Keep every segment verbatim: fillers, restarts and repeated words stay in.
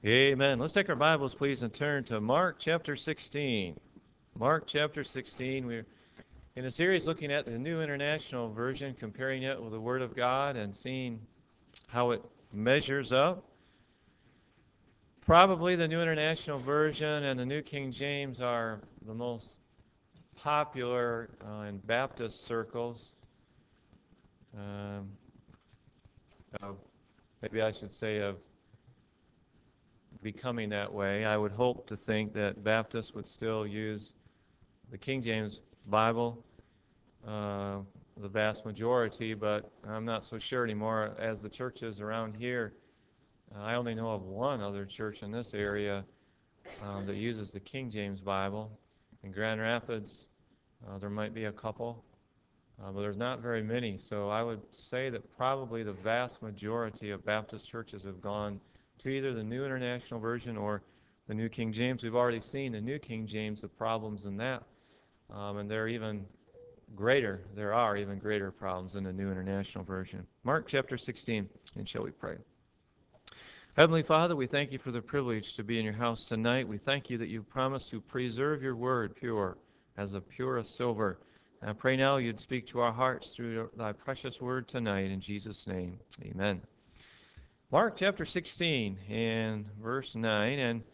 Amen. Let's take our Bibles, please, and turn to Mark chapter sixteen. Mark chapter sixteen. We're in a series looking at the New International Version, comparing it with the Word of God and seeing how it measures up. Probably the New International Version and the New King James are the most popular uh, in Baptist circles. Um, uh, maybe I should say of becoming that way. I would hope to think that Baptists would still use the King James Bible, uh, the vast majority, but I'm not so sure anymore. As the churches around here, uh, I only know of one other church in this area um, that uses the King James Bible. In Grand Rapids, uh, there might be a couple, uh, but there's not very many. So I would say that probably the vast majority of Baptist churches have gone to either the New International Version or the New King James. We've already seen the New King James, the problems in that, um, and they're even greater. There are even greater problems in the New International Version. Mark chapter sixteen, and shall we pray? Heavenly Father, we thank you for the privilege to be in your house tonight. We thank you that you promised to preserve your word pure as of purest silver. And I pray now you'd speak to our hearts through thy precious word tonight. In Jesus' name, amen. Mark chapter sixteen and verse nine. And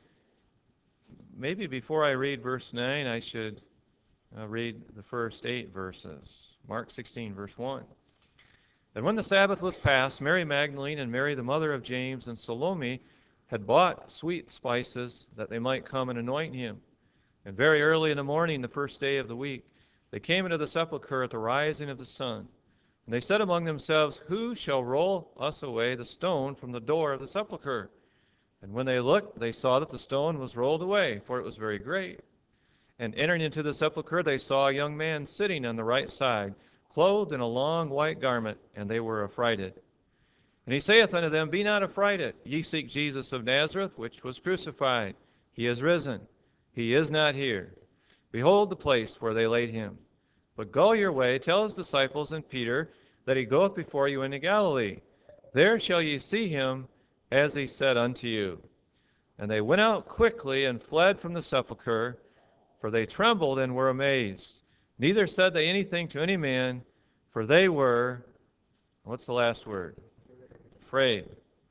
maybe before I read verse nine, I should uh, read the first eight verses. Mark sixteen, verse one. And when the Sabbath was past, Mary Magdalene and Mary the mother of James and Salome had bought sweet spices that they might come and anoint him. And very early in the morning, the first day of the week, they came into the sepulchre at the rising of the sun. And they said among themselves, Who shall roll us away the stone from the door of the sepulchre? And when they looked, they saw that the stone was rolled away, for it was very great. And entering into the sepulchre, they saw a young man sitting on the right side, clothed in a long white garment, and they were affrighted. And he saith unto them, Be not affrighted. Ye seek Jesus of Nazareth, which was crucified. He is risen. He is not here. Behold the place where they laid him. But go your way, tell his disciples and Peter that he goeth before you into Galilee. There shall ye see him, as he said unto you. And they went out quickly and fled from the sepulchre, for they trembled and were amazed. Neither said they anything to any man, for they were, what's the last word? Afraid.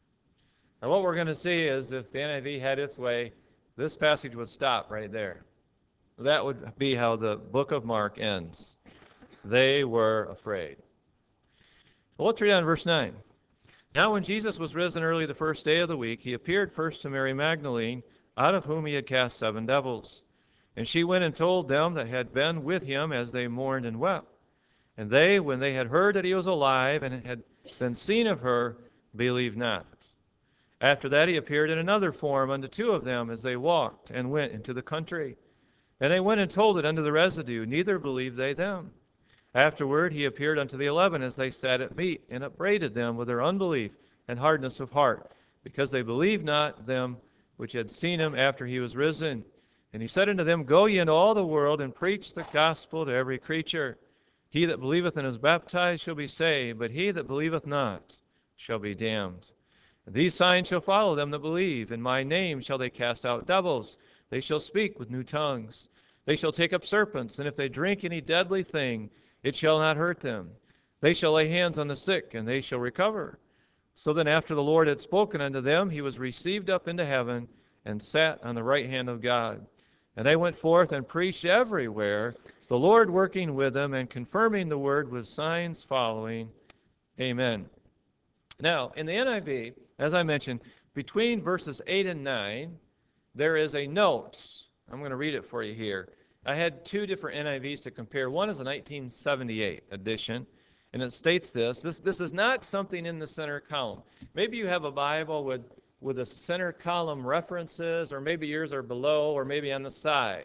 Now what we're going to see is if the N I V had its way, this passage would stop right there. That would be how the book of Mark ends. They were afraid. Well, let's read on verse nine. Now when Jesus was risen early the first day of the week, he appeared first to Mary Magdalene, out of whom he had cast seven devils. And she went and told them that had been with him as they mourned and wept. And they, when they had heard that he was alive and had been seen of her, believed not. After that he appeared in another form unto two of them as they walked and went into the country. And they went and told it unto the residue, neither believed they them. Afterward he appeared unto the eleven as they sat at meat, and upbraided them with their unbelief and hardness of heart, because they believed not them which had seen him after he was risen. And he said unto them, Go ye into all the world, and preach the gospel to every creature. He that believeth and is baptized shall be saved, but he that believeth not shall be damned. And these signs shall follow them that believe. In my name shall they cast out devils. They shall speak with new tongues. They shall take up serpents, and if they drink any deadly thing, it shall not hurt them. They shall lay hands on the sick, and they shall recover. So then after the Lord had spoken unto them, he was received up into heaven, and sat on the right hand of God. And they went forth and preached everywhere, the Lord working with them and confirming the word with signs following. Amen. Now, in the N I V, as I mentioned, between verses eight and nine, there is a note. I'm going to read it for you here. I had two different N I Vs to compare. One is a nineteen seventy-eight edition, and it states this. This, this is not something in the center column. Maybe you have a Bible with with a center column references, or maybe yours are below, or maybe on the side.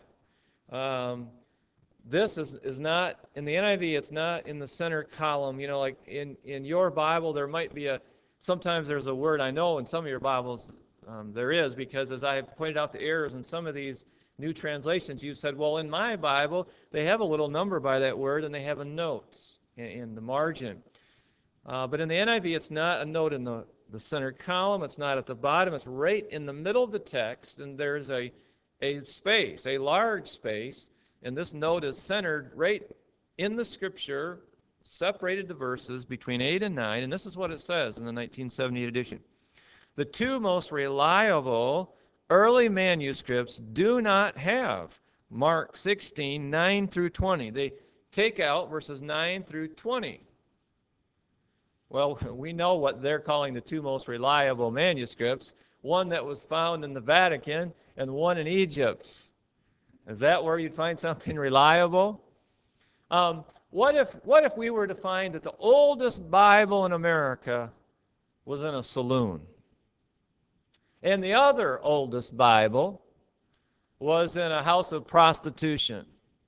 Um, this is, is not, in the N I V, it's not in the center column. You know, like in, in your Bible, there might be a, sometimes there's a word, I know in some of your Bibles um, there is, because as I pointed out the errors in some of these new translations, you've said, well, in my Bible, they have a little number by that word, and they have a note in, in the margin. Uh, but in the N I V, it's not a note in the the center column. It's not at the bottom. It's right in the middle of the text, and there's a, a space, a large space, and this note is centered right in the Scripture, separated the verses between eight and nine, and this is what it says in the nineteen seventy-eight edition. The two most reliable early manuscripts do not have Mark sixteen, nine through twenty. They take out verses nine through twenty. Well, we know what they're calling the two most reliable manuscripts, one that was found in the Vatican and one in Egypt. Is that where you'd find something reliable? Um, what if, what if we were to find that the oldest Bible in America was in a saloon, and the other oldest Bible was in a house of prostitution?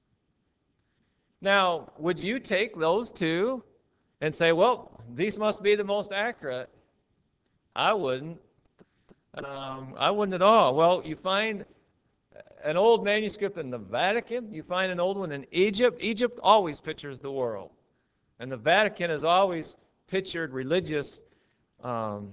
Now, would you take those two and say, well, these must be the most accurate? I wouldn't. Um, I wouldn't at all. Well, you find an old manuscript in the Vatican. You find an old one in Egypt. Egypt always pictures the world. And the Vatican has always pictured religious um,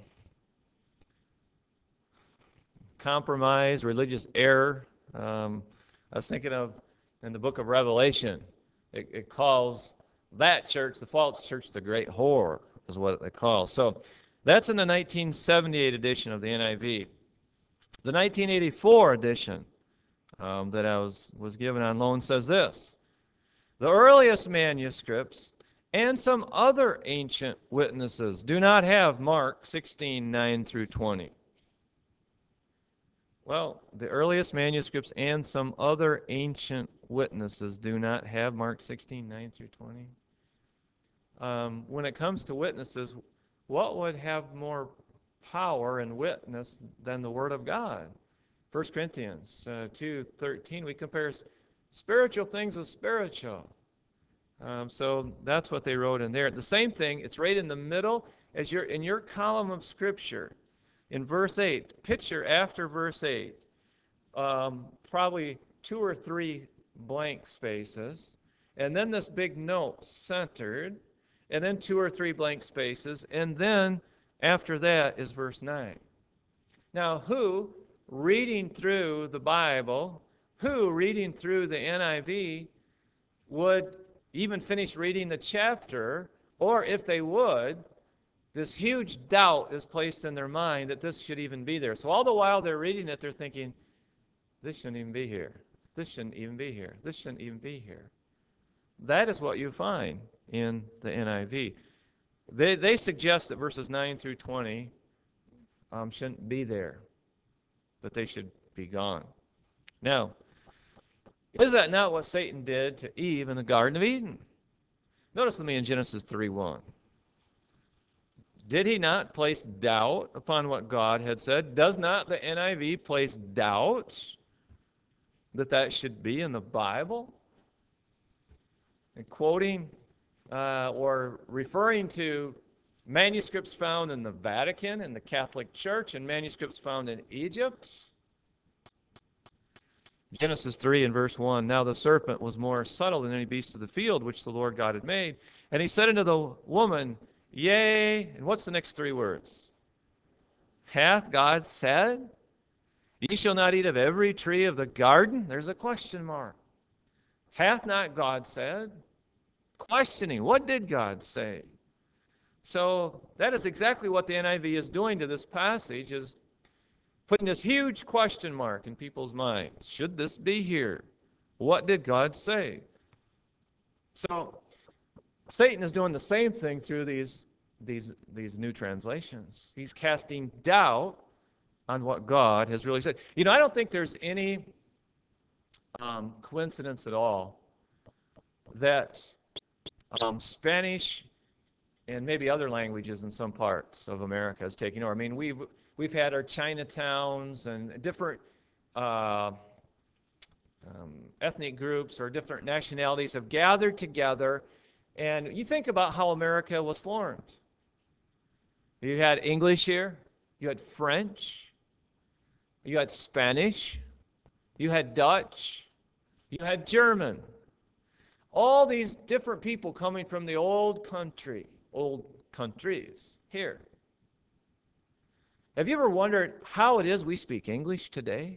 compromise, religious error. Um, I was thinking of in the book of Revelation, it, it calls that church, the false church, the great whore, is what it calls. So that's in the nineteen seventy-eight edition of the N I V. The nineteen eighty-four edition um, that I was, was given on loan says this: the earliest manuscripts and some other ancient witnesses do not have Mark sixteen, nine through twenty. Well, the earliest manuscripts and some other ancient witnesses do not have Mark sixteen, nine through twenty. Um, when it comes to witnesses, what would have more power and witness than the Word of God? First Corinthians uh, two thirteen, we compare spiritual things with spiritual. Um, so that's what they wrote in there. The same thing, it's right in the middle as your in your column of Scripture. In verse eight, picture after verse eight, um, probably two or three blank spaces, and then this big note centered, and then two or three blank spaces, and then after that is verse nine. Now, who, reading through the Bible, who, reading through the N I V, would even finish reading the chapter, or if they would, this huge doubt is placed in their mind that this should even be there. So all the while they're reading it, they're thinking, this shouldn't even be here. This shouldn't even be here. This shouldn't even be here. That is what you find in the N I V. They, they suggest that verses nine through twenty um, shouldn't be there, that they should be gone. Now, is that not what Satan did to Eve in the Garden of Eden? Notice with me in Genesis three one. Did he not place doubt upon what God had said? Does not the N I V place doubt that that should be in the Bible? And quoting uh, or referring to manuscripts found in the Vatican and the Catholic Church and manuscripts found in Egypt. Genesis three and verse one, now the serpent was more subtle than any beast of the field which the Lord God had made. And he said unto the woman, yea, and what's the next three words? Hath God said, ye shall not eat of every tree of the garden? There's a question mark. Hath not God said? Questioning, what did God say? So that is exactly what the N I V is doing to this passage, is putting this huge question mark in people's minds. Should this be here? What did God say? So Satan is doing the same thing through these, these, these new translations. He's casting doubt on what God has really said. You know, I don't think there's any um, coincidence at all that um, Spanish and maybe other languages in some parts of America is taking over. I mean, we've we've had our Chinatowns and different uh, um, ethnic groups or different nationalities have gathered together, and you think about how America was formed. You had English here, you had French, you had Spanish, you had Dutch, you had German. All these different people coming from the old country, old countries here. Have you ever wondered how it is we speak English today?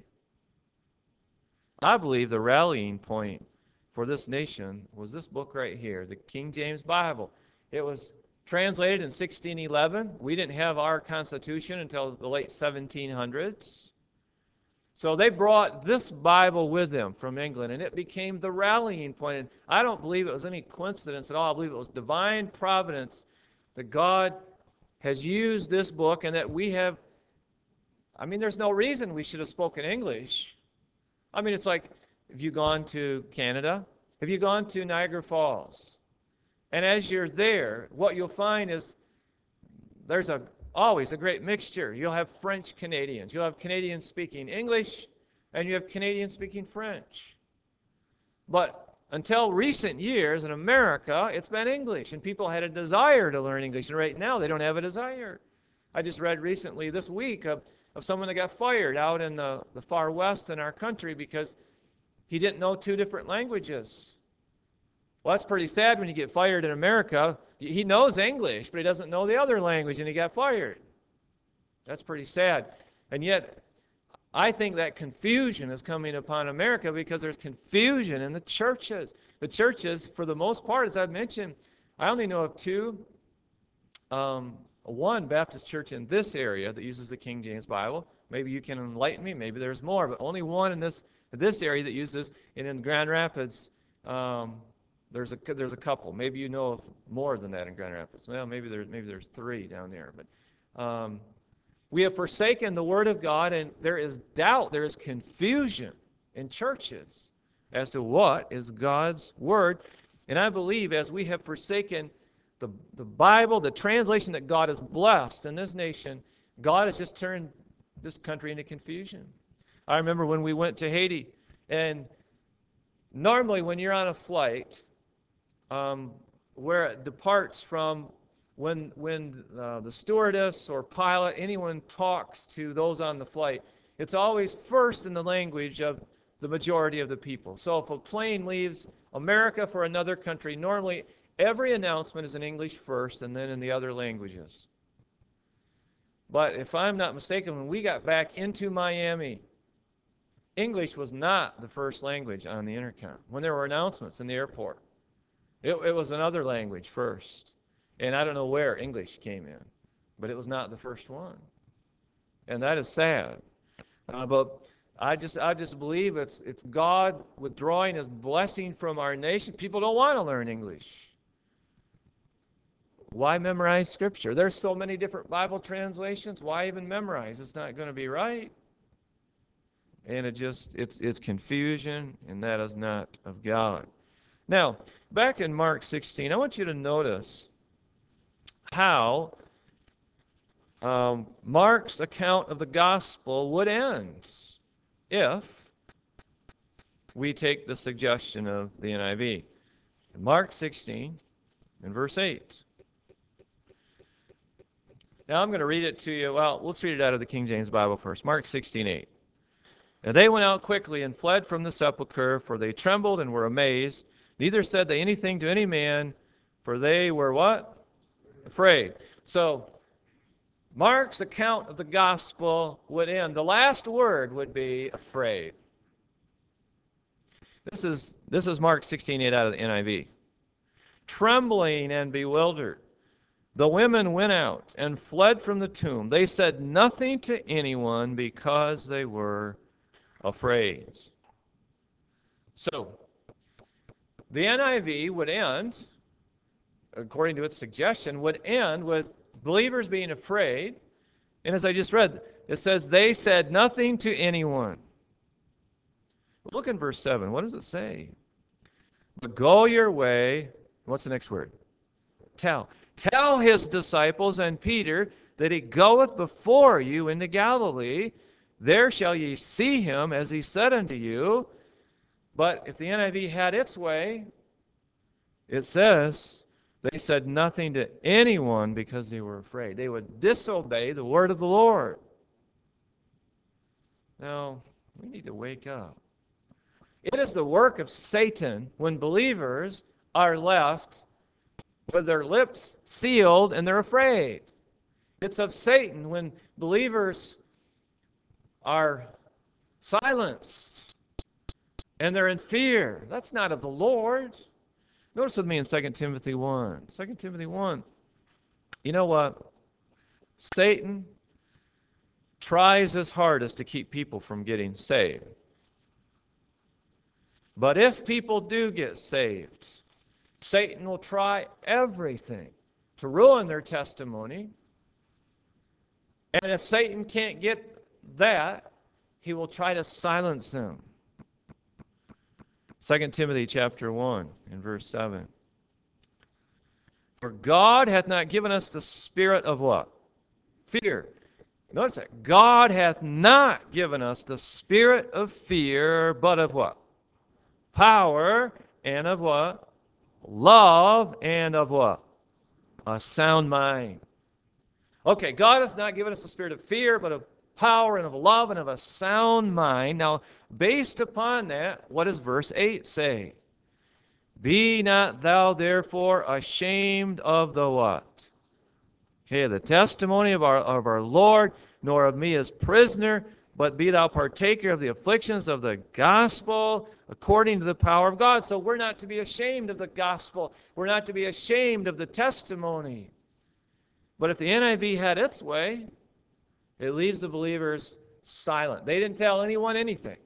I believe the rallying point for this nation was this book right here, the King James Bible. It was translated in sixteen eleven. We didn't have our Constitution until the late seventeen hundreds. So they brought this Bible with them from England, and it became the rallying point. And I don't believe it was any coincidence at all. I believe it was divine providence that God has used this book and that we have, I mean, there's no reason we should have spoken English. I mean, it's like, have you gone to Canada? Have you gone to Niagara Falls? And as you're there, what you'll find is there's a always a great mixture. You'll have French Canadians. You'll have Canadians speaking English, and you have Canadians speaking French. But until recent years in America, it's been English, and people had a desire to learn English. And right now, they don't have a desire. I just read recently this week of, of someone that got fired out in the, the far west in our country because he didn't know two different languages. Well, that's pretty sad when you get fired in America. He knows English, but he doesn't know the other language, and he got fired. That's pretty sad. And yet, I think that confusion is coming upon America because there's confusion in the churches. The churches, for the most part, as I've mentioned, I only know of two. Um, one Baptist church in this area that uses the King James Bible. Maybe you can enlighten me. Maybe there's more, but only one in this this area that uses. And in Grand Rapids, um, there's a there's a couple. Maybe you know of more than that in Grand Rapids. Well, maybe there's maybe there's three down there. But um, we have forsaken the Word of God, and there is doubt, there is confusion in churches as to what is God's Word. And I believe as we have forsaken the, the Bible, the translation that God has blessed in this nation, God has just turned this country into confusion. I remember when we went to Haiti, and normally when you're on a flight, um, where it departs from when when uh, the stewardess or pilot, anyone talks to those on the flight, it's always first in the language of the majority of the people. So if a plane leaves America for another country, normally every announcement is in English first and then in the other languages. But if I'm not mistaken, when we got back into Miami, English was not the first language on the intercom. When there were announcements in the airport, it, it was another language first. And I don't know where English came in, but it was not the first one. And that is sad. Uh, but I just I just believe it's it's God withdrawing his blessing from our nation. People don't want to learn English. Why memorize Scripture? There's so many different Bible translations. Why even memorize? It's not going to be right. And it just it's it's confusion, and that is not of God. Now, back in Mark sixteen, I want you to notice how um, Mark's account of the gospel would end if we take the suggestion of the N I V. Mark sixteen and verse eight. Now I'm going to read it to you. Well, let's read it out of the King James Bible first. Mark sixteen eight. And they went out quickly and fled from the sepulchre, for they trembled and were amazed. Neither said they anything to any man, for they were what? Afraid. So Mark's account of the gospel would end. The last word would be afraid. This is this is Mark sixteen eight out of the N I V. Trembling and bewildered, the women went out and fled from the tomb. They said nothing to anyone because they were afraid. So the N I V would end, according to its suggestion, would end with believers being afraid. And as I just read, it says they said nothing to anyone. Look in verse seven. What does it say? But go your way. What's the next word? Tell. Tell his disciples and Peter that he goeth before you into Galilee. There shall ye see him as he said unto you. But if the N I V had its way, it says they said nothing to anyone because they were afraid. They would disobey the word of the Lord. Now, we need to wake up. It is the work of Satan when believers are left with their lips sealed and they're afraid. It's of Satan when believers are silenced and they're in fear. That's not of the Lord. Notice with me in Second Timothy one. Second Timothy one. You know what? Satan tries his hardest to keep people from getting saved. But if people do get saved, Satan will try everything to ruin their testimony. And if Satan can't get that, he will try to silence them. Second Timothy chapter one and verse seven. For God hath not given us the spirit of what? Fear. Notice that. God hath not given us the spirit of fear, but of what? Power, and of what? Love, and of what? A sound mind. Okay, God hath not given us the spirit of fear, but of power, and of love, and of a sound mind. Now, based upon that, what does verse eight say? Be not thou therefore ashamed of the what? Okay, the testimony of our, of our Lord, nor of me as prisoner, but be thou partaker of the afflictions of the gospel according to the power of God. So we're not to be ashamed of the gospel. We're not to be ashamed of the testimony. But if the N I V had its way, it leaves the believers silent. They didn't tell anyone anything.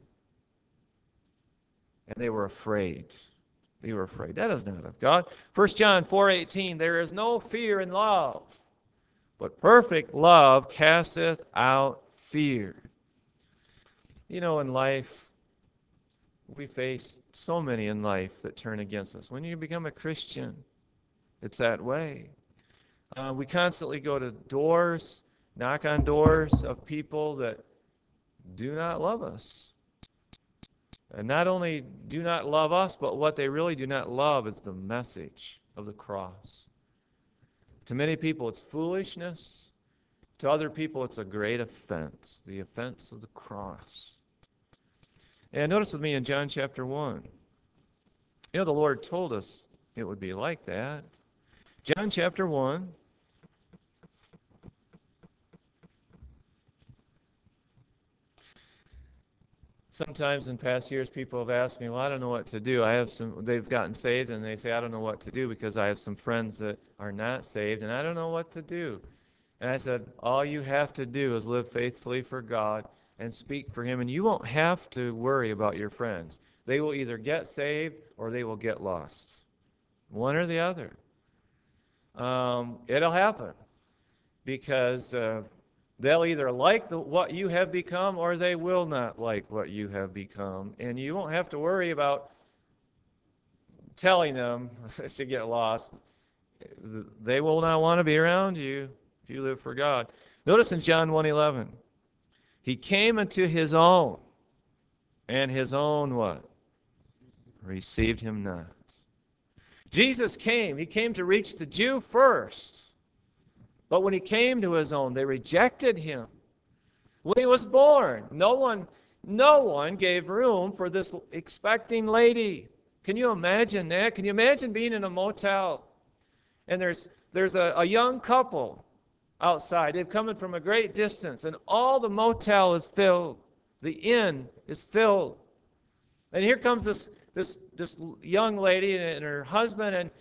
And they were afraid. They were afraid. That is not of God. First John four eighteen, there is no fear in love, but perfect love casteth out fear. You know, in life, we face so many in life that turn against us. When you become a Christian, it's that way. Uh, we constantly go to doors, knock on doors of people that do not love us. And not only do not love us, but what they really do not love is the message of the cross. To many people, it's foolishness. To other people, it's a great offense, the offense of the cross. And notice with me in John chapter one. You know, the Lord told us it would be like that. John chapter one. Sometimes in past years, people have asked me, well, I don't know what to do. I have some, they've gotten saved, and they say, I don't know what to do because I have some friends that are not saved, and I don't know what to do. And I said, all you have to do is live faithfully for God and speak for Him, and you won't have to worry about your friends. They will either get saved or they will get lost. One or the other. Um, it'll happen because uh, they'll either like the, what you have become or they will not like what you have become. And you won't have to worry about telling them to get lost. They will not want to be around you if you live for God. Notice in John one eleven, He came unto His own, and His own what? Received Him not. Jesus came. He came to reach the Jew first. But when He came to His own, they rejected Him. When He was born, no one, no one gave room for this expecting lady. Can you imagine that? Can you imagine being in a motel and there's there's a, a young couple outside. They've come in from a great distance, and all the motel is filled. The inn is filled. And here comes this this this young lady and her husband, and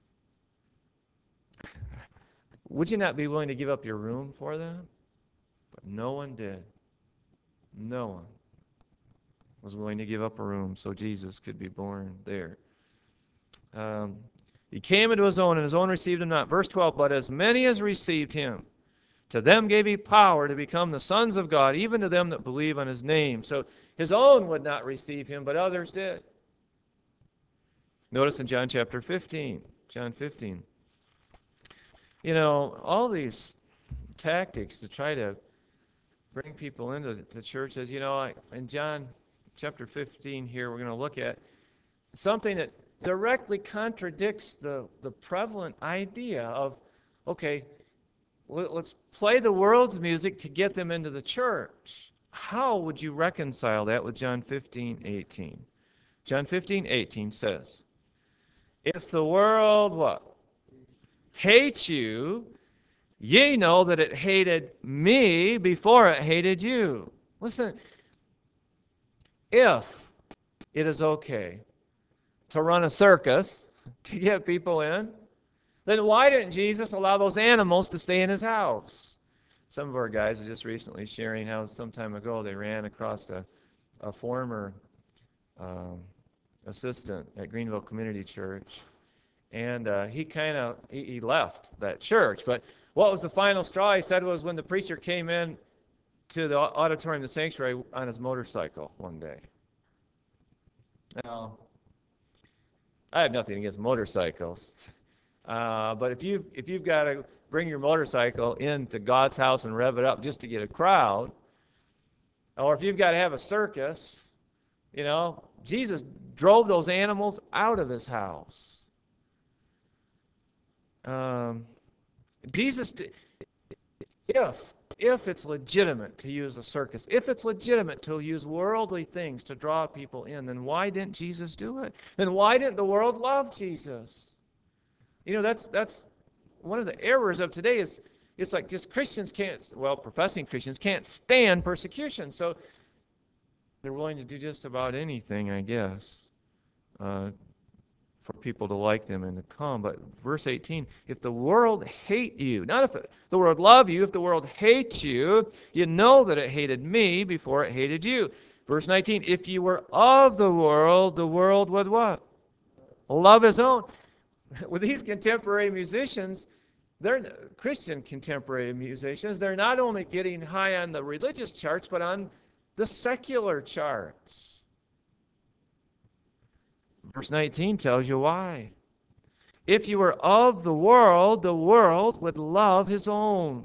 would you not be willing to give up your room for them? But no one did. No one was willing to give up a room so Jesus could be born there. Um, he came into His own, and His own received Him not. Verse twelve, but as many as received Him, to them gave He power to become the sons of God, even to them that believe on His name. So His own would not receive Him, but others did. Notice in John chapter fifteen, John fifteen. You know, all these tactics to try to bring people into the church, as you know, in John chapter fifteen here, we're going to look at something that directly contradicts the, the prevalent idea of, okay, let's play the world's music to get them into the church. How would you reconcile that with John fifteen eighteen? John fifteen eighteen says, if the world, what? Hates you, Ye know that it hated me before it hated you. Listen, if it is okay to run a circus to get people in, then why didn't Jesus allow those animals to stay in his house? Some of our guys are just recently sharing how some time ago they ran across a, a former um, assistant at Greenville Community Church, and uh, he kind of he, he left that church. But what was the final straw? He said was when the preacher came in to the auditorium, the sanctuary, on his motorcycle one day. Now, I have nothing against motorcycles, uh, but if you if you've got to bring your motorcycle into God's house and rev it up just to get a crowd, or if you've got to have a circus, you know, Jesus drove those animals out of his house. Um, Jesus, if if it's legitimate to use a circus, if it's legitimate to use worldly things to draw people in, then why didn't Jesus do it? Then why didn't the world love Jesus? You know, that's that's one of the errors of today is it's like just Christians can't, well, professing Christians can't stand persecution, so they're willing to do just about anything, I guess, uh, for people to like them and to come. But verse eighteen, if the world hate you, not if the world love you, if the world hates you, you know that it hated me before it hated you. Verse nineteen, if you were of the world, the world would what? Love his own. With these contemporary musicians, they're Christian contemporary musicians, they're not only getting high on the religious charts, but on the secular charts. Verse nineteen tells you why. If you were of the world, the world would love his own.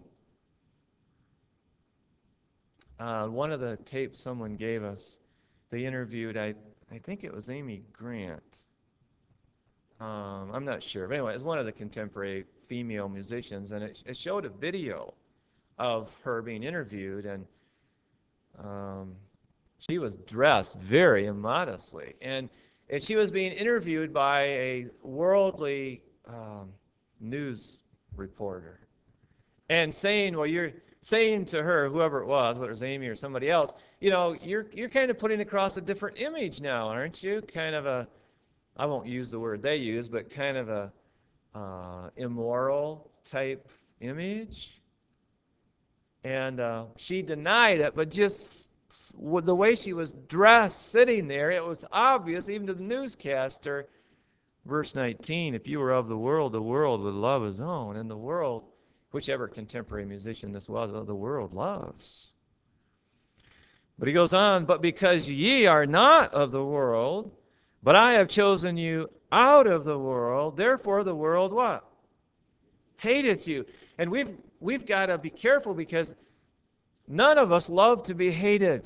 Uh, one of the tapes someone gave us, they interviewed, I, I think it was Amy Grant. Um, I'm not sure. But anyway, it's one of the contemporary female musicians, and it, it showed a video of her being interviewed, and um, she was dressed very immodestly. And, and she was being interviewed by a worldly um, news reporter and saying, well, you're saying to her, whoever it was, whether it was Amy or somebody else, you know, you're, you're kind of putting across a different image now, aren't you? Kind of a, I won't use the word they use, but kind of a uh, immoral type image. And uh, she denied it, but just with the way she was dressed sitting there, it was obvious, even to the newscaster. Verse nineteen, if you were of the world, the world would love his own. And the world, whichever contemporary musician this was, the world loves. But he goes on, but because ye are not of the world, but I have chosen you out of the world, therefore the world what? Hateth you. And we've we've got to be careful because none of us love to be hated.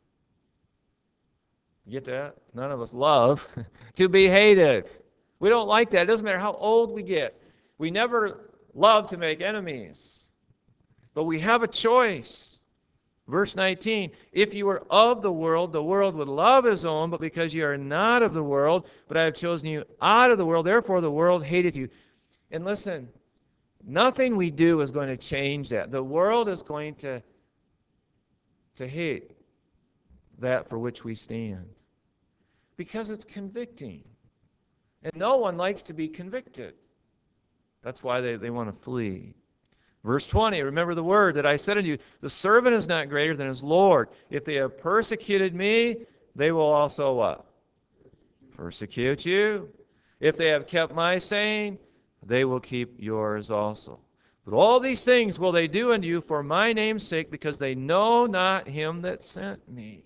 You get that? None of us love to be hated. We don't like that. It doesn't matter how old we get. We never love to make enemies. But we have a choice. Verse nineteen, if you were of the world, the world would love his own, but because you are not of the world, but I have chosen you out of the world, therefore the world hateth you. And listen, nothing we do is going to change that. The world is going to, to hate that for which we stand because it's convicting. And no one likes to be convicted. That's why they, they want to flee. Verse twenty, remember the word that I said unto you, the servant is not greater than his Lord. If they have persecuted me, they will also what? Persecute you. If they have kept my saying, they will keep yours also. But all these things will they do unto you for my name's sake, because they know not him that sent me.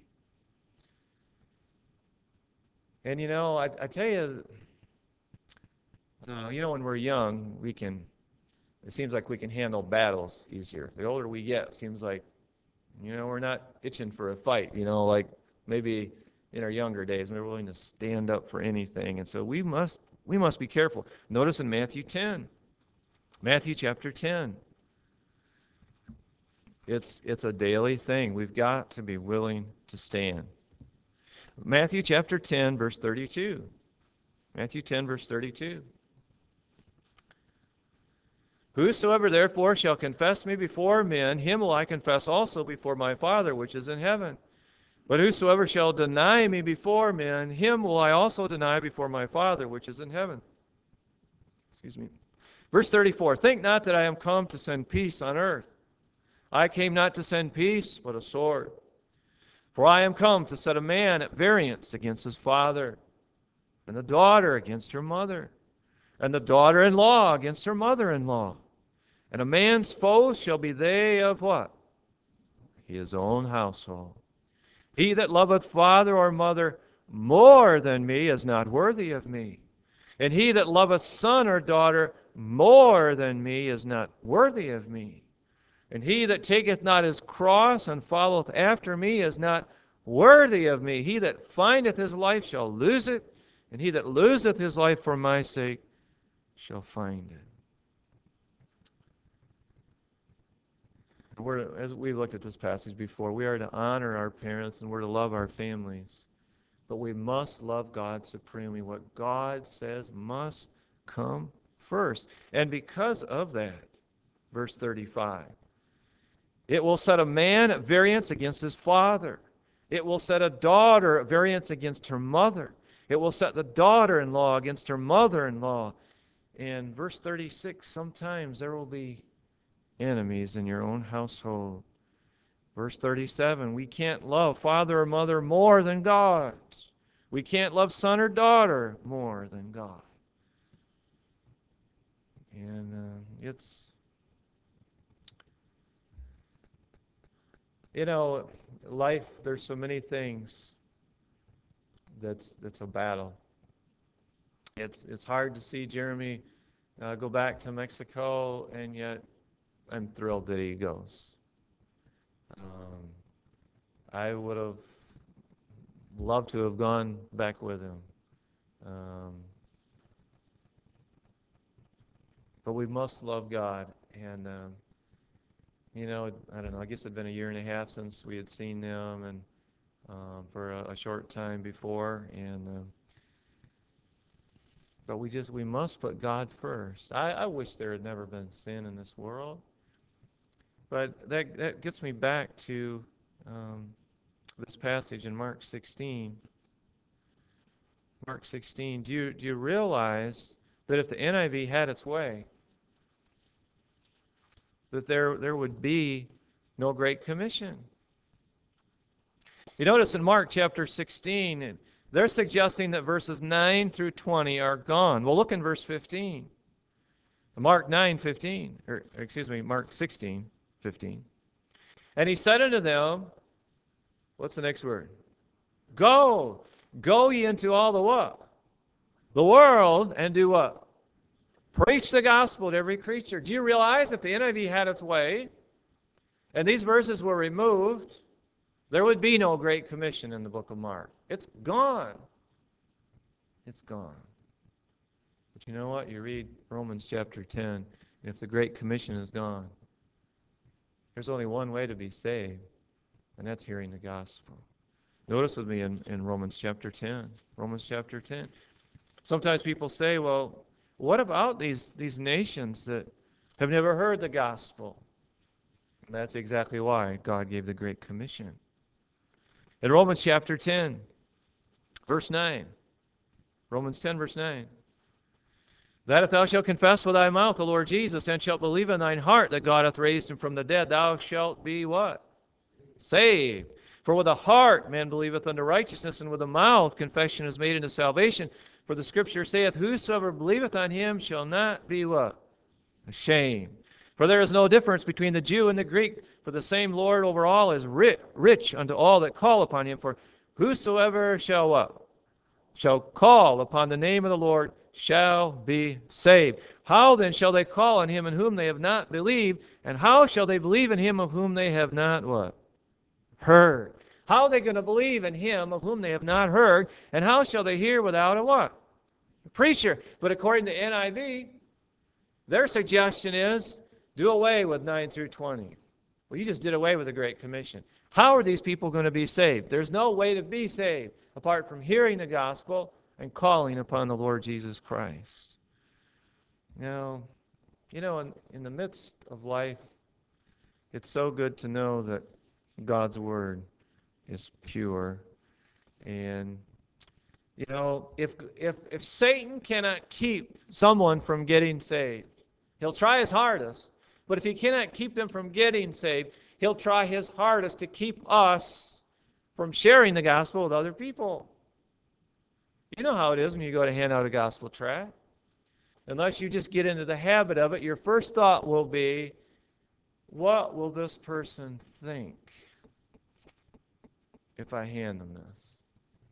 And you know, I, I tell you, uh, you know, when we're young, we can, it seems like we can handle battles easier. The older we get, it seems like, you know, we're not itching for a fight, you know, like maybe in our younger days, we were willing to stand up for anything. And so we must, we must be careful. Notice in Matthew ten, Matthew chapter ten, it's, it's a daily thing. We've got to be willing to stand. Matthew chapter ten, verse thirty-two. Matthew ten, verse thirty-two. Whosoever therefore shall confess me before men, him will I confess also before my Father which is in heaven. But whosoever shall deny me before men, him will I also deny before my Father which is in heaven. Excuse me. Verse thirty-four, think not that I am come to send peace on earth. I came not to send peace, but a sword. For I am come to set a man at variance against his father, and the daughter against her mother, and the daughter-in-law against her mother-in-law. And a man's foes shall be they of what? His own household. He that loveth father or mother more than me is not worthy of me. And he that loveth son or daughter more than me is not worthy of me. And he that taketh not his cross and followeth after me is not worthy of me. He that findeth his life shall lose it, and he that loseth his life for my sake shall find it. We're, as we looked at this passage before, we are to honor our parents and we're to love our families. But we must love God supremely. What God says must come first. And because of that, verse thirty-five, it will set a man at variance against his father. It will set a daughter at variance against her mother. It will set the daughter-in-law against her mother-in-law. In verse thirty-six, sometimes there will be enemies in your own household. Verse thirty-seven, we can't love father or mother more than God. We can't love son or daughter more than God. And uh, it's, you know, life, there's so many things that's that's a battle. It's it's hard to see Jeremy uh, go back to Mexico, and yet I'm thrilled that he goes. Um, I would have loved to have gone back with him. Um, but we must love God. And, um, you know, I don't know, I guess it had been a year and a half since we had seen them, and um, for a, a short time before. And um, but we just, we must put God first. I, I wish there had never been sin in this world. But that, that gets me back to um, this passage in Mark sixteen. Mark sixteen. Do you, do you realize that if the N I V had its way, that there, there would be no Great Commission? You notice in Mark chapter sixteen, they're suggesting that verses nine through twenty are gone. Well, look in verse fifteen. Mark nine fifteen, or excuse me, Mark sixteen fifteen. And he said unto them, what's the next word? Go, go ye into all the what? The world, and do what? Preach the gospel to every creature. Do you realize if the N I V had its way, and these verses were removed, there would be no Great Commission in the book of Mark. It's gone. It's gone. But you know what? You read Romans chapter ten, and if the Great Commission is gone, there's only one way to be saved, and that's hearing the gospel. Notice with me in, in Romans chapter ten. Romans chapter ten. Sometimes people say, well, what about these, these nations that have never heard the gospel? And that's exactly why God gave the Great Commission. In Romans chapter ten, verse nine. Romans ten, verse nine. That if thou shalt confess with thy mouth the Lord Jesus, and shalt believe in thine heart that God hath raised him from the dead, thou shalt be what? Saved. For with the heart man believeth unto righteousness, and with the mouth confession is made unto salvation. For the Scripture saith, whosoever believeth on him shall not be what? Ashamed. For there is no difference between the Jew and the Greek, for the same Lord over all is rich, rich unto all that call upon him. For whosoever shall what? Shall call upon the name of the Lord shall be saved. How then shall they call on him in whom they have not believed? And how shall they believe in him of whom they have not what? Heard. How are they going to believe in him of whom they have not heard? And how shall they hear without a what? A preacher. But according to N I V, their suggestion is do away with nine through twenty. Well, you just did away with the Great Commission. How are these people going to be saved? There's no way to be saved apart from hearing the gospel and calling upon the Lord Jesus Christ. Now, You know, in, in the midst of life, it's so good to know that God's Word is pure. And, you know, if, if, if Satan cannot keep someone from getting saved, he'll try his hardest. But if he cannot keep them from getting saved, he'll try his hardest to keep us from sharing the gospel with other people. You know how it is when you go to hand out a gospel tract. Unless you just get into the habit of it, your first thought will be, what will this person think if I hand them this?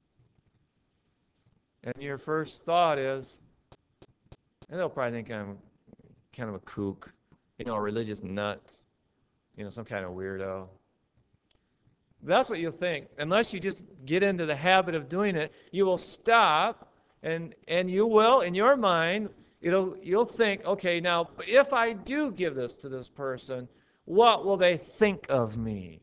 And your first thought is, and they'll probably think I'm kind of a kook, you know, a religious nut, you know, some kind of weirdo. That's what you'll think. Unless you just get into the habit of doing it, you will stop, and and you will, in your mind, it'll you'll think, okay, now if I do give this to this person, what will they think of me?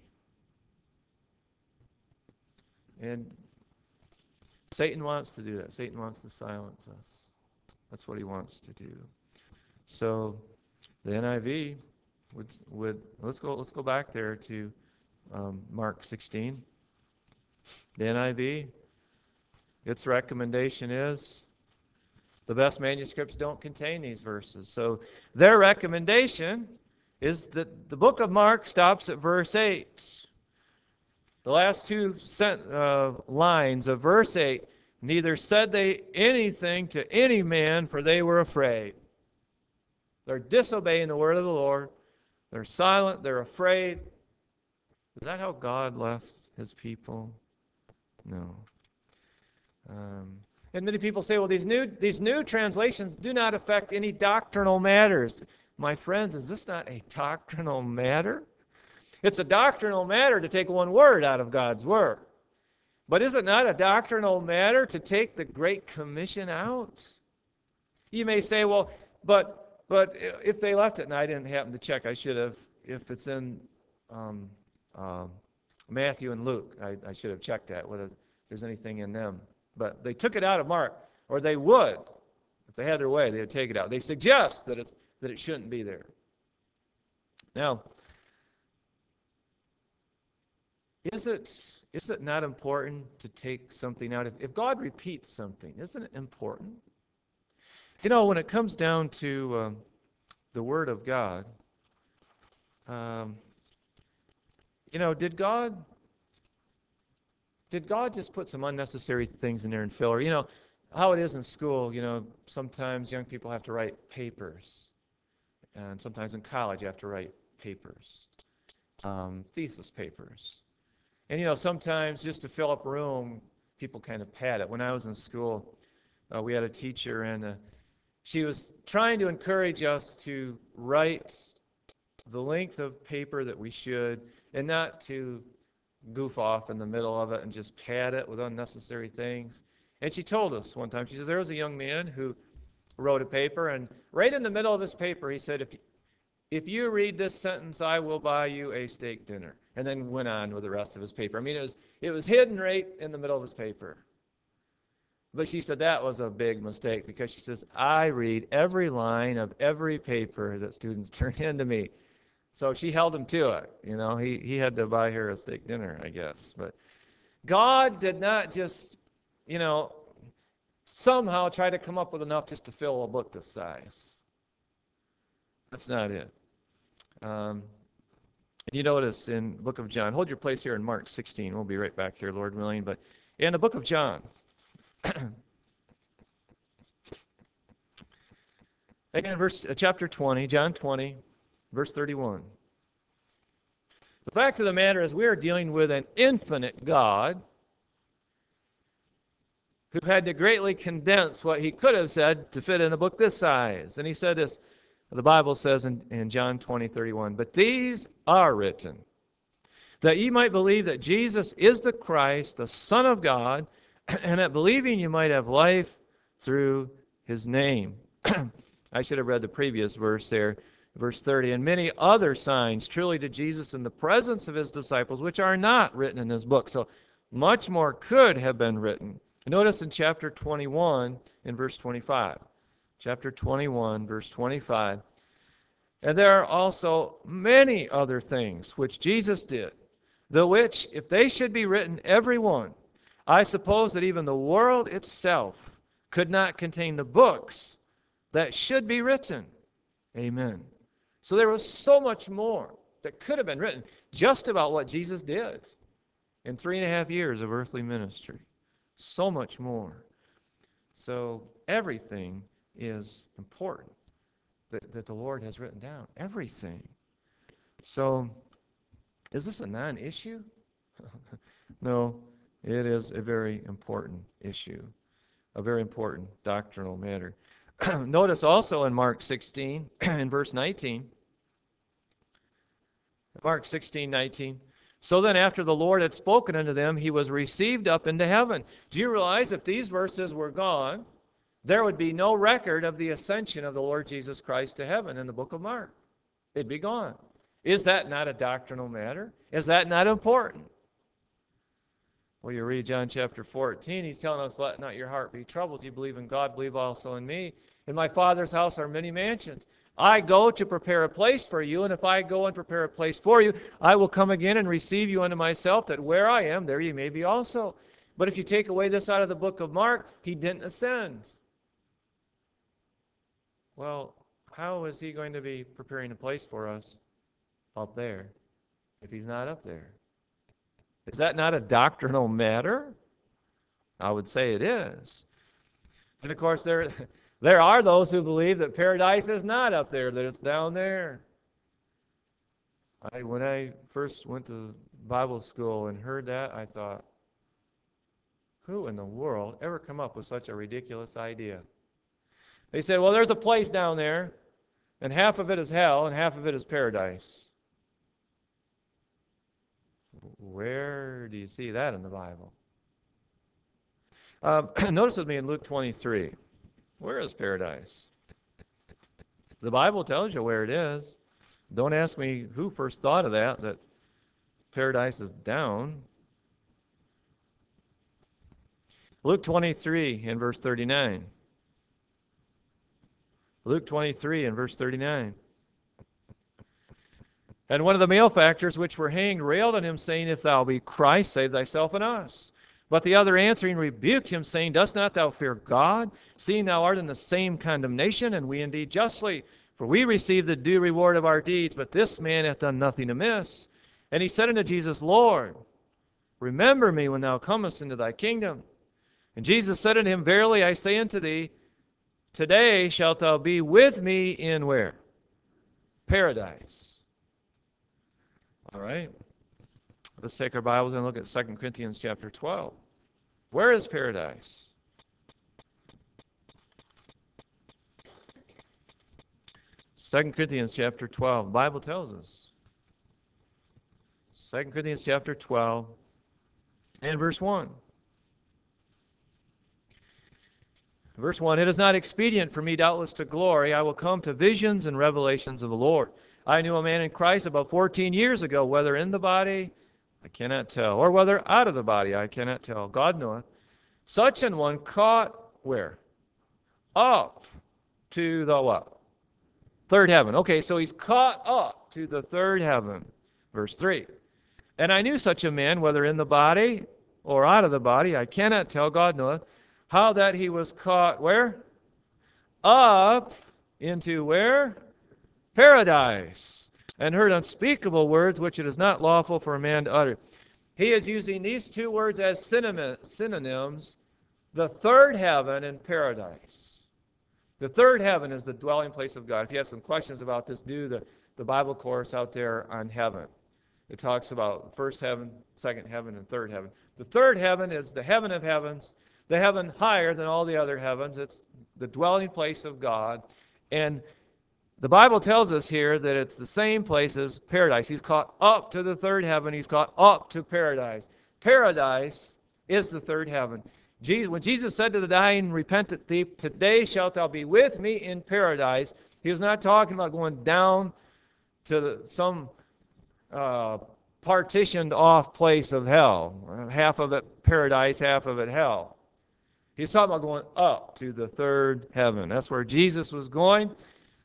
And Satan wants to do that. Satan wants to silence us. That's what he wants to do. So the N I V would would let's go let's go back there to um, Mark sixteen. The N I V, its recommendation is the best manuscripts don't contain these verses. So their recommendation is that the book of Mark stops at verse eight. The last two sent, uh, lines of verse eight, neither said they anything to any man, for they were afraid. They're disobeying the word of the Lord. They're silent. They're afraid. Is that how God left his people? No. Um, and many people say, well, these new, these new translations do not affect any doctrinal matters. My friends, is this not a doctrinal matter? It's a doctrinal matter to take one word out of God's word. But is it not a doctrinal matter to take the Great Commission out? You may say, well, but but if they left it, and I didn't happen to check, I should have, if it's in um, uh, Matthew and Luke, I, I should have checked that, whether there's anything in them. But they took it out of Mark, or they would. If they had their way, they would take it out. They suggest that it's that it shouldn't be there. Now, is it is it not important to take something out? If, if God repeats something, isn't it important? You know, when it comes down to um, the Word of God, um, you know, did God did God just put some unnecessary things in there and filler? You know, how it is in school, you know, sometimes young people have to write papers. And sometimes in college you have to write papers, um, thesis papers. And, you know, sometimes just to fill up a room, people kind of pad it. When I was in school, uh, we had a teacher, and uh, she was trying to encourage us to write the length of paper that we should, and not to goof off in the middle of it and just pad it with unnecessary things. And she told us one time, she says, there was a young man who wrote a paper, and right in the middle of his paper, he said, if if you read this sentence, I will buy you a steak dinner. And then went on with the rest of his paper. I mean, it was it was hidden right in the middle of his paper. But she said that was a big mistake, because she says, I read every line of every paper that students turn in to me. So she held him to it. You know, he, he had to buy her a steak dinner, I guess. But God did not just, you know, somehow try to come up with enough just to fill a book this size. That's not it. Um, you notice in the book of John, hold your place here in Mark sixteen. We'll be right back here, Lord willing. But in the book of John, again, verse, uh, chapter twenty, John twenty, verse thirty-one. The fact of the matter is, we are dealing with an infinite God who had to greatly condense what he could have said to fit in a book this size. And he said this, the Bible says in, in John twenty, thirty-one, but these are written, that ye might believe that Jesus is the Christ, the Son of God, and that believing you might have life through his name. I should have read the previous verse there, verse thirty. And many other signs truly did Jesus in the presence of his disciples, which are not written in this book. So much more could have been written. Notice in chapter twenty-one, in verse twenty-five. Chapter twenty-one, verse twenty-five. And there are also many other things which Jesus did, the which, if they should be written, every one, I suppose that even the world itself could not contain the books that should be written. Amen. So there was so much more that could have been written just about what Jesus did in three and a half years of earthly ministry. So much more. So everything is important that, that the Lord has written down. Everything. So is this a non-issue? No, it is a very important issue, a very important doctrinal matter. Notice also in Mark sixteen, in verse nineteen, Mark sixteen, nineteen, so then after the Lord had spoken unto them, he was received up into heaven. Do you realize if these verses were gone, there would be no record of the ascension of the Lord Jesus Christ to heaven in the book of Mark? It'd be gone. Is that not a doctrinal matter? Is that not important? Well, you read John chapter fourteen, he's telling us, let not your heart be troubled. You believe in God, believe also in me. In my Father's house are many mansions. I go to prepare a place for you, and if I go and prepare a place for you, I will come again and receive you unto myself, that where I am, there you may be also. But if you take away this out of the book of Mark, he didn't ascend. Well, how is he going to be preparing a place for us up there if he's not up there? Is that not a doctrinal matter? I would say it is. And of course, there, there are those who believe that paradise is not up there, that it's down there. I, when I first went to Bible school and heard that, I thought, who in the world ever come up with such a ridiculous idea? They said, well, there's a place down there, and half of it is hell, and half of it is paradise. Where do you see that in the Bible? Um, notice with me in Luke twenty-three. Where is paradise? The Bible tells you where it is. Don't ask me who first thought of that, that paradise is down. Luke twenty-three in verse thirty-nine. Luke twenty-three in verse thirty-nine. And one of the malefactors which were hanged railed on him, saying, if thou be Christ, save thyself and us. But the other answering rebuked him, saying, dost not thou fear God, seeing thou art in the same condemnation, and we indeed justly? For we receive the due reward of our deeds, but this man hath done nothing amiss. And he said unto Jesus, Lord, remember me when thou comest into thy kingdom. And Jesus said unto him, verily I say unto thee, today shalt thou be with me in where? Paradise. All right. Let's take our Bibles and look at Second Corinthians chapter twelve. Where is paradise? Second Corinthians chapter twelve. The Bible tells us. Second Corinthians chapter twelve and verse one. Verse one, it is not expedient for me doubtless to glory. I will come to visions and revelations of the Lord. I knew a man in Christ about fourteen years ago, whether in the body, I cannot tell, or whether out of the body, I cannot tell. God knoweth. Such an one caught where? Up to the what? Third heaven. Okay, so he's caught up to the third heaven. Verse three. And I knew such a man, whether in the body or out of the body, I cannot tell. God knoweth. How that he was caught where? Up into where? Paradise, and heard unspeakable words which it is not lawful for a man to utter. He is using these two words as synonyms, the third heaven and paradise. The third heaven is the dwelling place of God. If you have some questions about this, do the, the Bible course out there on heaven. It talks about first heaven, second heaven, and third heaven. The third heaven is the heaven of heavens, the heaven higher than all the other heavens. It's the dwelling place of God. And the Bible tells us here that it's the same place as paradise. He's caught up to the third heaven. He's caught up to paradise. Paradise is the third heaven. Jesus, when Jesus said to the dying, repentant thief, today shalt thou be with me in paradise, he was not talking about going down to the, some uh, partitioned off place of hell. Half of it paradise, half of it hell. He's talking about going up to the third heaven. That's where Jesus was going.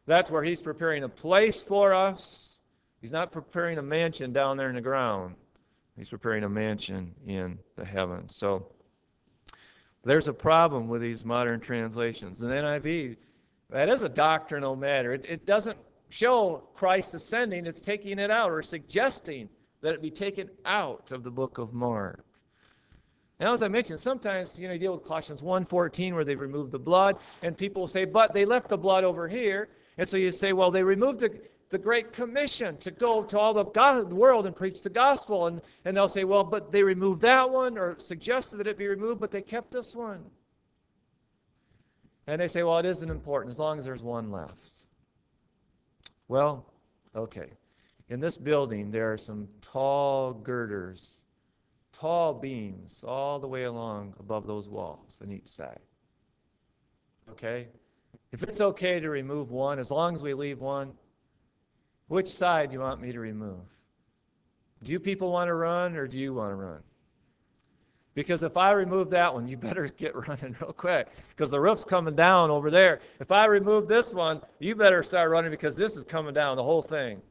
That's where he's preparing a place for us. He's not preparing a mansion down there in the ground. He's preparing a mansion in the heavens. So there's a problem with these modern translations. And the N I V, that is a doctrinal matter. It, it doesn't show Christ ascending. It's taking it out or suggesting that it be taken out of the book of Mark. Now, as I mentioned, sometimes, you know, you deal with Colossians one fourteen where they removed the blood, and people will say, but they left the blood over here. And so you say, well, they removed the, the Great Commission to go to all the, God, the world and preach the gospel. And, and they'll say, well, but they removed that one or suggested that it be removed, but they kept this one. And they say, well, it isn't important as long as there's one left. Well, okay. In this building, there are some tall girders, tall beams all the way along above those walls on each side. Okay? If it's okay to remove one, as long as we leave one, which side do you want me to remove? Do you people want to run or do you want to run? Because if I remove that one, you better get running real quick because the roof's coming down over there. If I remove this one, you better start running because this is coming down, the whole thing.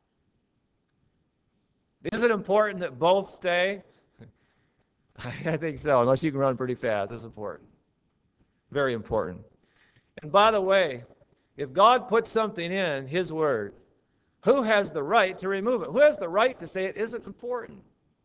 Is it important that both stay? I think so, unless you can run pretty fast. It's important. Very important. And by the way, if God puts something in His Word, who has the right to remove it? Who has the right to say it isn't important?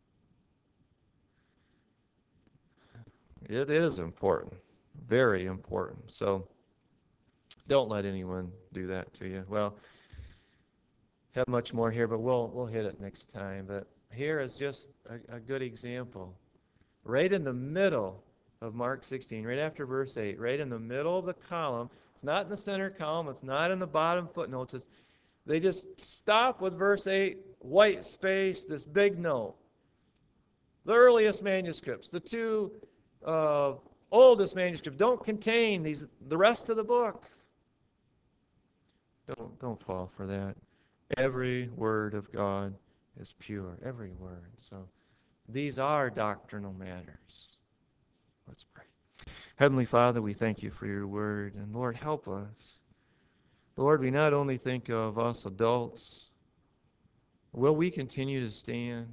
It is important. Very important. So don't let anyone do that to you. Well, have much more here, but we'll we'll hit it next time. But here is just a, a good example. Right in the middle of Mark sixteen, right after verse eight, right in the middle of the column. It's not in the center column. It's not in the bottom footnotes. It's, they just stop with verse eight, white space, this big note. The earliest manuscripts, the two uh, oldest manuscripts, don't contain these the rest of the book. Don't don't fall for that. Every word of God is pure. Every word. So these are doctrinal matters. Let's pray. Heavenly Father, we thank you for your word. And Lord, help us. Lord, we not only think of us adults, will we continue to stand?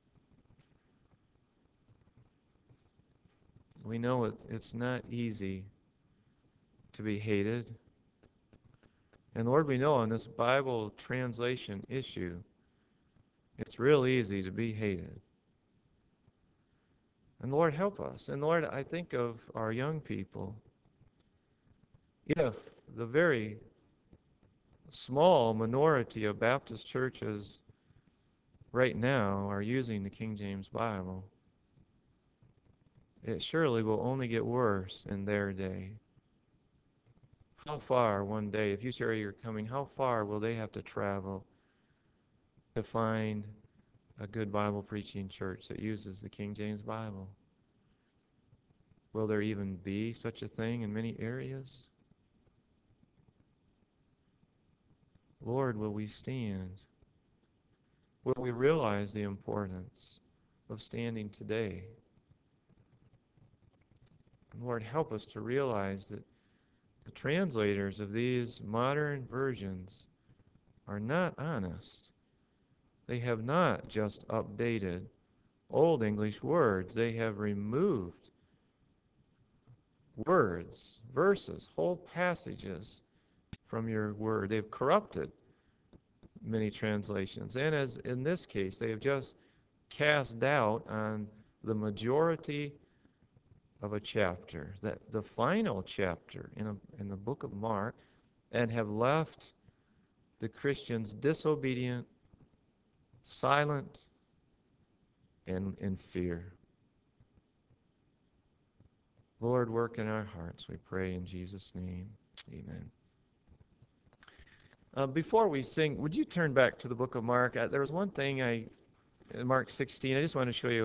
We know it, it's not easy to be hated. And Lord, we know on this Bible translation issue, it's real easy to be hated. And Lord, help us. And Lord, I think of our young people. If the very small minority of Baptist churches right now are using the King James Bible, it surely will only get worse in their day. How far one day, if you say you're coming, how far will they have to travel to find a good Bible preaching church that uses the King James Bible? Will there even be such a thing in many areas? Lord, will we stand? Will we realize the importance of standing today? Lord, help us to realize that the translators of these modern versions are not honest. They have not just updated Old English words. They have removed words, verses, whole passages from your word. They've corrupted many translations. And as in this case, they have just cast doubt on the majority of a chapter, that the final chapter in, a, in the book of Mark, and have left the Christians disobedient, silent, and in fear. Lord, work in our hearts, we pray in Jesus' name. Amen. Uh, before we sing, would you turn back to the book of Mark? Uh, there was one thing I, in Mark sixteen, I just want to show you